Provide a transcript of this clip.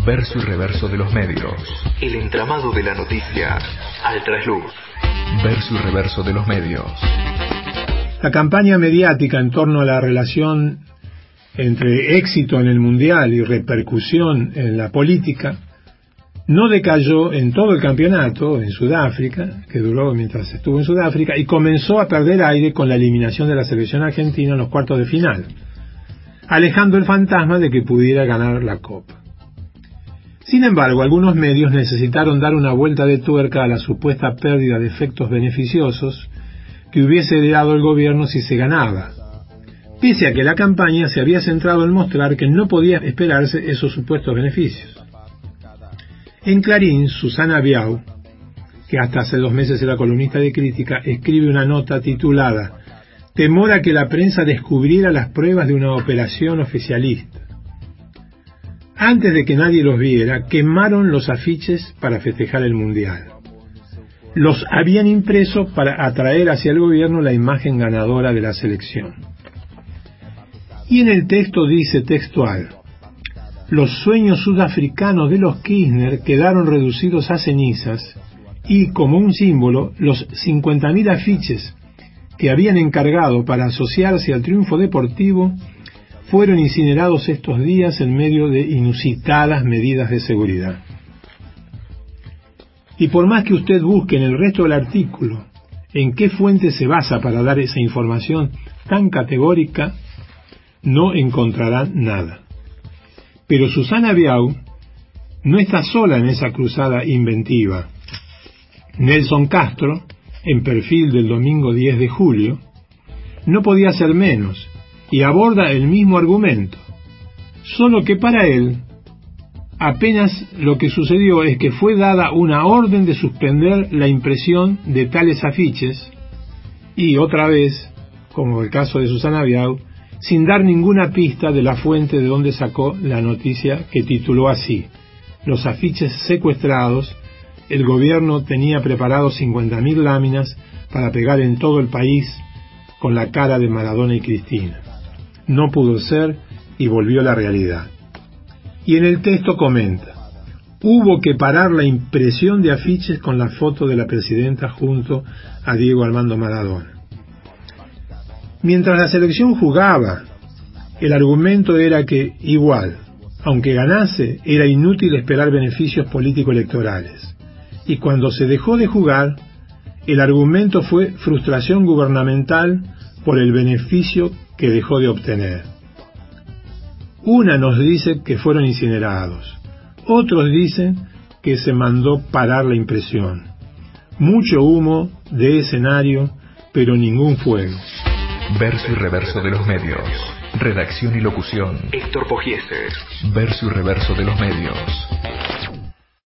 Verso y reverso de los medios. El entramado de la noticia al trasluz. Verso y reverso de los medios. La campaña mediática en torno a la relación entre éxito en el Mundial y repercusión en la política no decayó en todo el campeonato en Sudáfrica, que duró mientras estuvo en Sudáfrica, y comenzó a perder aire con la eliminación de la selección argentina en los cuartos de final, alejando el fantasma de que pudiera ganar la Copa. Sin embargo, algunos medios necesitaron dar una vuelta de tuerca a la supuesta pérdida de efectos beneficiosos que hubiese dado el gobierno si se ganaba, pese a que la campaña se había centrado en mostrar que no podía esperarse esos supuestos beneficios. En Clarín, Susana Biau, que hasta hace 2 meses era columnista de crítica, escribe una nota titulada «Temor a que la prensa descubriera las pruebas de una operación oficialista». Antes de que nadie los viera, quemaron los afiches para festejar el Mundial. Los habían impreso para atraer hacia el gobierno la imagen ganadora de la selección. Y en el texto dice textual: los sueños sudafricanos de los Kirchner quedaron reducidos a cenizas y, como un símbolo, los 50.000 afiches que habían encargado para asociarse al triunfo deportivo fueron incinerados estos días en medio de inusitadas medidas de seguridad. Y por más que usted busque en el resto del artículo en qué fuente se basa para dar esa información tan categórica, no encontrará nada. Pero Susana Biau no está sola en esa cruzada inventiva. Nelson Castro, en Perfil del domingo 10 de julio, no podía ser menos y aborda el mismo argumento, solo que para él apenas lo que sucedió es que fue dada una orden de suspender la impresión de tales afiches y, otra vez, como el caso de Susana Biau, sin dar ninguna pista de la fuente de donde sacó la noticia que tituló así: los afiches secuestrados, el gobierno tenía preparados 50.000 láminas para pegar en todo el país con la cara de Maradona y Cristina. No pudo ser y volvió a la realidad. Y en el texto comenta: hubo que parar la impresión de afiches con la foto de la presidenta junto a Diego Armando Maradona. Mientras la selección jugaba, el argumento era que, igual, aunque ganase, era inútil esperar beneficios político-electorales. Y cuando se dejó de jugar, el argumento fue frustración gubernamental por el beneficio que dejó de obtener. Una nos dice que fueron incinerados, otros dicen que se mandó parar la impresión. Mucho humo de escenario, pero ningún fuego. Verso y reverso de los medios. Redacción y locución: Héctor Pogiese. Verso y reverso de los medios.